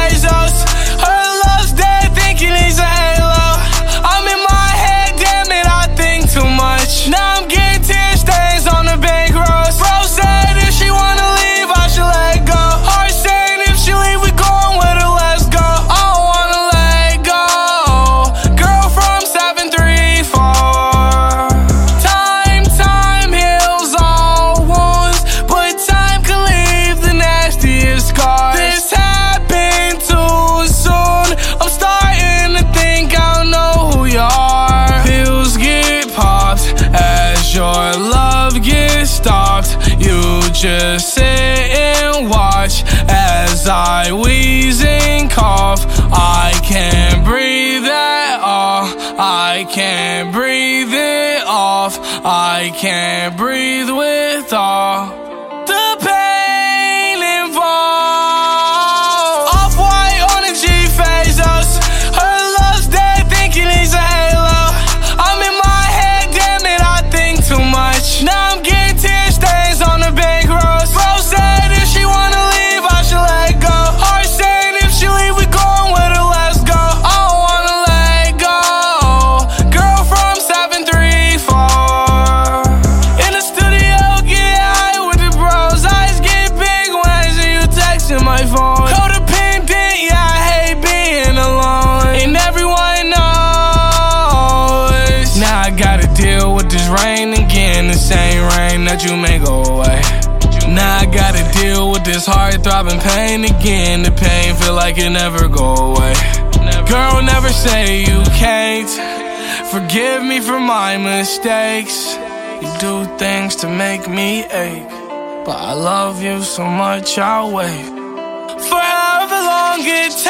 pesos. Her love's dead, thinking he's a halo. I'm in my head, damn it, I think too much. Now I'm getting tear stains on the bank rolls. Bro said if she wanna leave, I should let go. Heart saying if she leave, we going with her, let's go. I don't wanna let go. Girl from 734. Time heals all wounds, but time can leave the nastiest scars. This happened too soon. I'm starting to think I don't know who you are. Pills get popped as your love gets stopped. You just sit and watch as I wheeze and cough. I can't breathe at all. I can't breathe it off. I can't breathe with all the pain involved. Off-white on a G-Phasos. Her love's dead, thinking he's a halo. I'm in my head, damn it, I think too much. Now I'm getting tear stains on the bank rolls. Bro said if she wanna leave, I should let go. Heart saying if she leave, we going with her, let's go. I don't wanna let go. Girl from 734. In the studio, get high with the bros. Eyes get big when I see you texting my phone. Codependent, yeah, I hate being alone. And everyone knows. Now I gotta deal with this rain again. The same rain that you may go away. Now I gotta deal with this heart throbbing pain again. The pain feel like it never go away. Girl, never say you can't. Forgive me for my mistakes. You do things to make me ache, but I love you so much I'll wait. For however long it